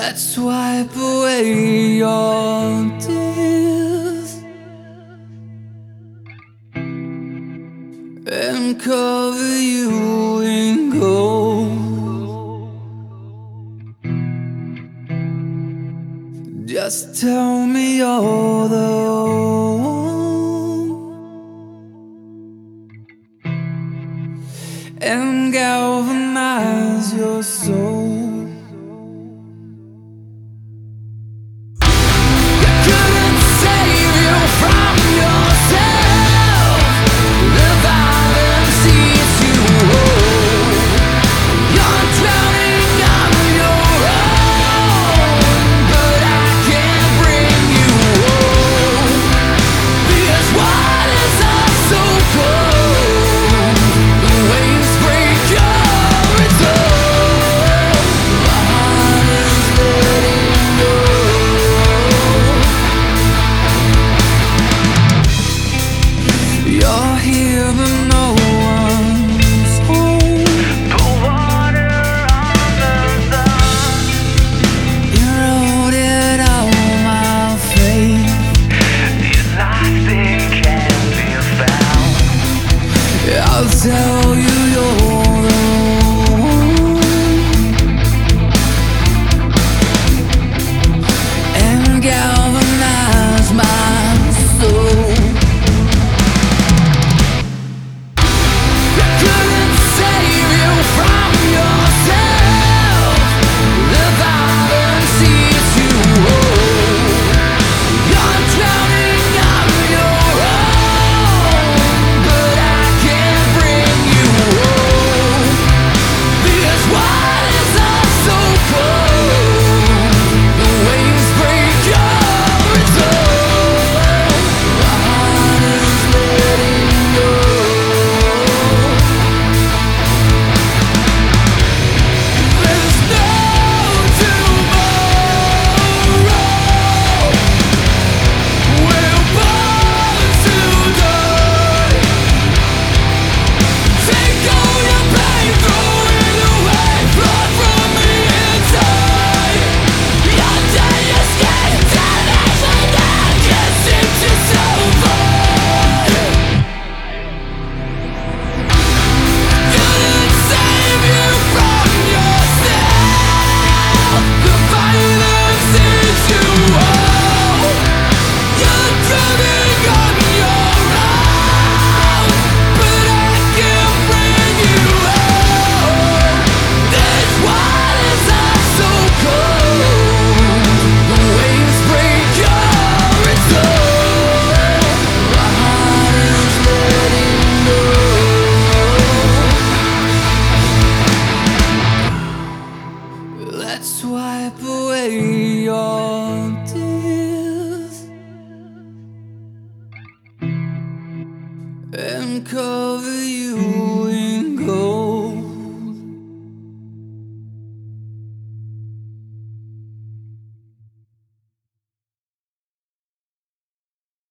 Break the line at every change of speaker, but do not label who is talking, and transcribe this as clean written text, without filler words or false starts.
Let's wipe away your tears and cover you in gold. Just tell me you're the one and galvanize your soul. You're here but no one's home.
Pour water on the sun.
You wrote it on my face.
These lost things can't be found.
I'll tell you you're the one and galvanize my soul. Let's wipe away your tears and cover you